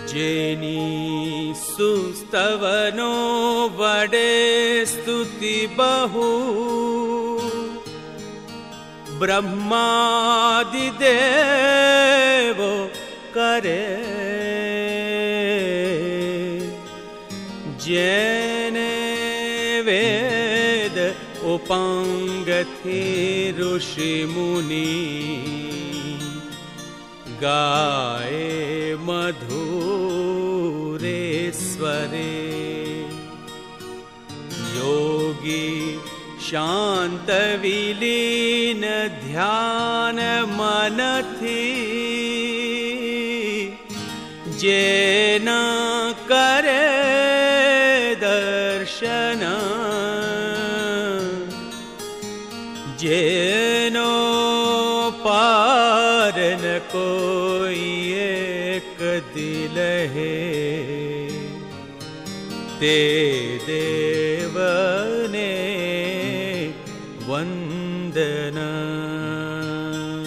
Jenny सुस्तवनो वडे स्तुति बहु ब्रह्मादिदेवो करे जेने वेद उपांगथि ऋषि मुनि गाए मधुरे स्वरे योगी शांत विलीन ध्यान मनथी जेना करे दर्शन जेनो पार न कोई एक दिल है ते देवने वंदना।